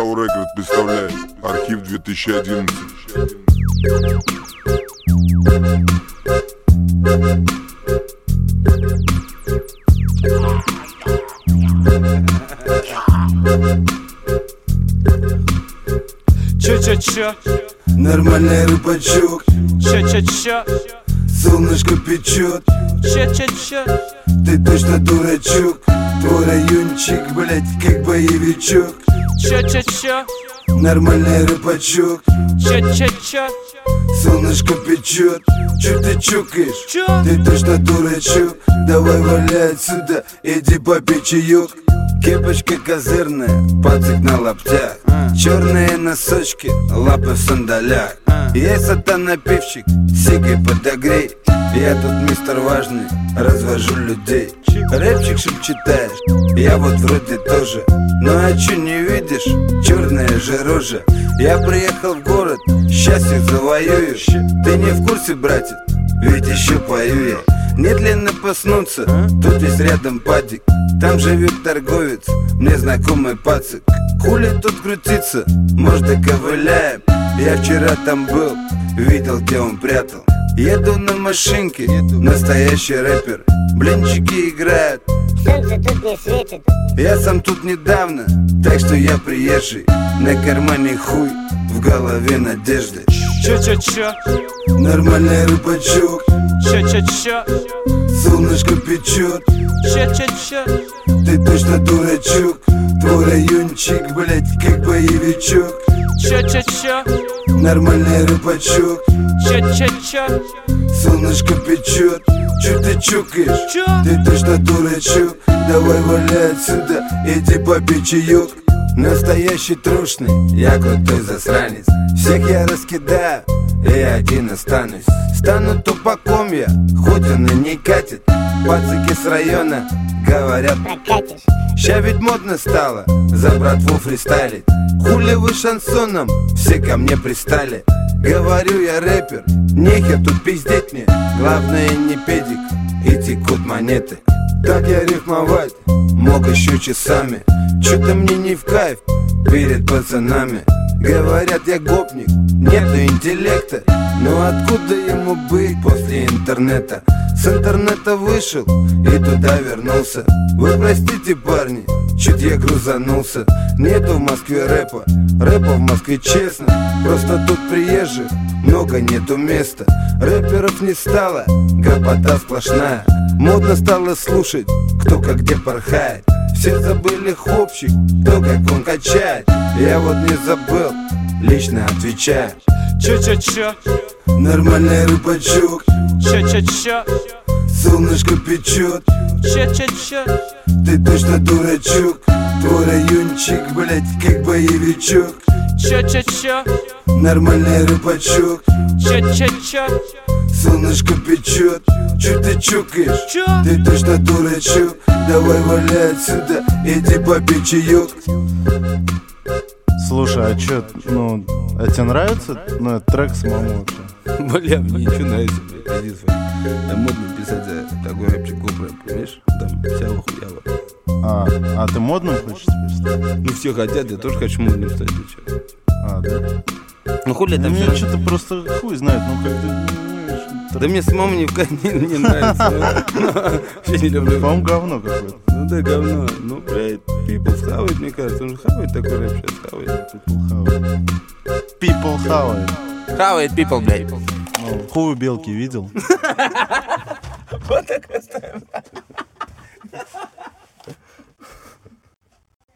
Flow Records представляет архив 2011. Чё-чё-чё, Нормальный рыбачок, чё-чё-чё, солнышко печет. чё-чё-чё, Ты точно дурачок, твой райончик, блять, как боевичок. чё-чё-чё, Нормальный рыбачок, чё-чё-чё, солнышко печет. Чё ты чукаешь? чё? Ты точно дурачок. Давай валяй отсюда, иди попей чаек. Кепочка козырная, пацик на лаптях, черные носочки, лапы в сандалях. Я сатана-пивчик, сигой подогрей. Я тут мистер важный, развожу людей. Рэпчик шепчитаешь, я вот вроде тоже. Ну а чё не видишь, черная же рожа. Я приехал в город, счастье завоюю. Ты не в курсе, братик, ведь еще пою я. Недлинно проснуться, тут есть рядом падик. Там живет торговец, мне знакомый пацик. Хули тут крутиться, может доковыляем. Я вчера там был, видел, где он прятал. Еду на машинке, настоящий рэпер. Блинчики играют, Солнце тут не светит. я сам тут недавно, так что я приезжий. На кармане хуй, в голове надежды. Чё-чё-чё, Нормальный рыбачок, чё-чё-чё, солнышко печет. чё-чё-чё, Ты точно дурачок, твой райончик, блять, как боевичок. чё-чё-чё, Нормальный рыбачок, чё-чё-чё, солнышко печет. Чё ты чукаешь? чё? Ты точно дурачок. Давай валяй отсюда, иди попей чаек. Настоящий трушный, я крутой засранец. Всех я раскидаю, и один останусь. Стану тупаком я, хоть он и не катит. Пацаки с района говорят, Прокатишь. ща ведь модно стало за братву фристайлить. Хули вы шансоном, все ко мне пристали. Говорю, я рэпер, нехер тут пиздеть мне. Главное не педик, и текут монеты. Так я рифмовать мог еще часами. Чё-то мне не в кайф перед пацанами. Говорят, я гопник, нету интеллекта. Но откуда ему быть после интернета? С интернета вышел и туда вернулся. Вы простите, парни, чуть я грузанулся. Нету в Москве рэпа, рэпа в Москве честно. Просто тут приезжих много, нету места. Рэперов не стало, гопота сплошная. Модно стало слушать, кто как где порхает. Все забыли хлопчик, то как он качает. Я вот не забыл, лично отвечаю. Чё-чё-чё, Нормальный рыбачок, чё-чё-чё, солнышко печет. чё-чё-чё, Ты точно дурачок, твой райончик, блять, как боевичок. чё-чё-чё, Нормальный рыбачок, чё-чё-чё, солнышко печет. Чё ты чукаешь? чё? Ты точно дурачок. Давай валяй отсюда, иди попей чаек. Слушай, а чё, ну, а тебе нравится, ну, этот трек самому вообще? Бля, мне ничего нравится, блядь, иди свои. Там модно писать за такой рэпчик, рэп, понимаешь? Там вся хуява. А ты модным хочешь теперь стать? Ну все хотят, я тоже хочу модным стать, ты чё? А, да? Ну хули там Мне всё что-то просто хуй знает, ну, как-то не видишь. Да мне самому не нравится. Вообще не люблю. По-моему, говно какое-то. Ну да, говно. Ну, блядь, People хавает, мне кажется. Он же хавает такой рэп сейчас, хавает. People хавает. Хавает People, блядь. Ну, хуй у белки видел? Вот так оставим.